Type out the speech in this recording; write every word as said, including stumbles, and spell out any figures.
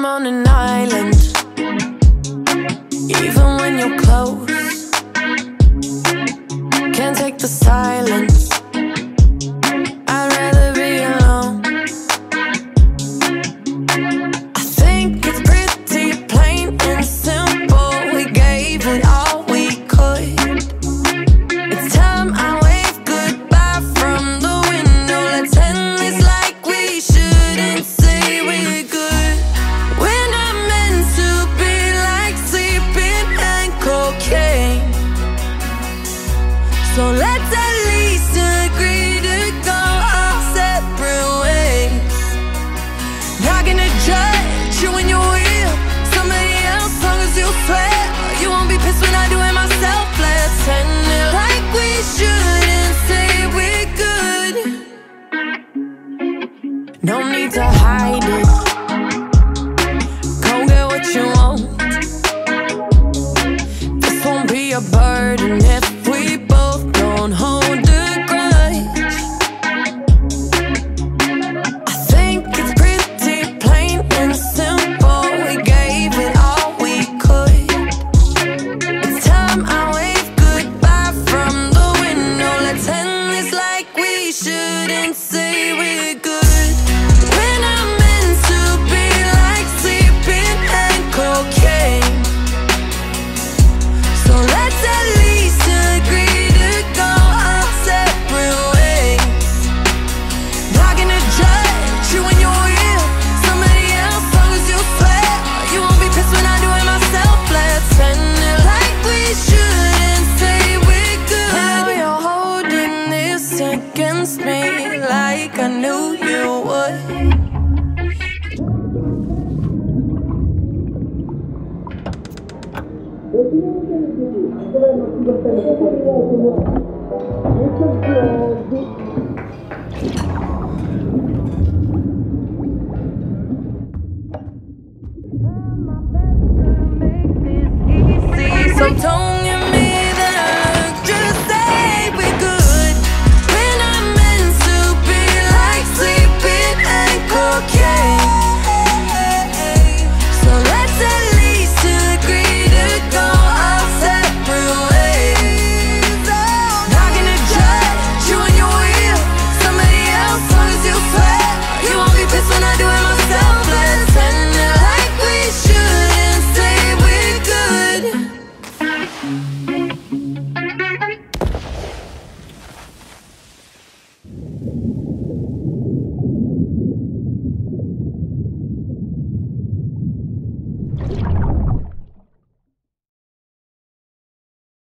I'm on an island, even when you're close. Can't take the silence, I'd rather be alone. I think it's pretty plain and simple. We gave it all we could. It's time I wave goodbye from the window. Let's end this like we shouldn't say we're good. We're not meant to be like sleeping and cocaine, so let's at least agree to go our separate ways. Not gonna judge you when you're with somebody else, long as you swear you won't be pissed when I do it myself. Let's end it like we shouldn't say we're good. No need to hide it, go get what you want. This won't be a burden if we both don't hold a grudge. I think it's pretty plain and simple. We gave it all we could. It's time I wave goodbye from the window. Let's end this like we shouldn't say we're good. We're not meant to be like sleeping and cocaine, so let's at least agree to go our separate ways. Not gonna judge you when you're with somebody else, long as you swear you won't be pissed when I do it myself. Let's end it like we shouldn't say we're good. Now you're holding this against me like I knew you would. Thank you.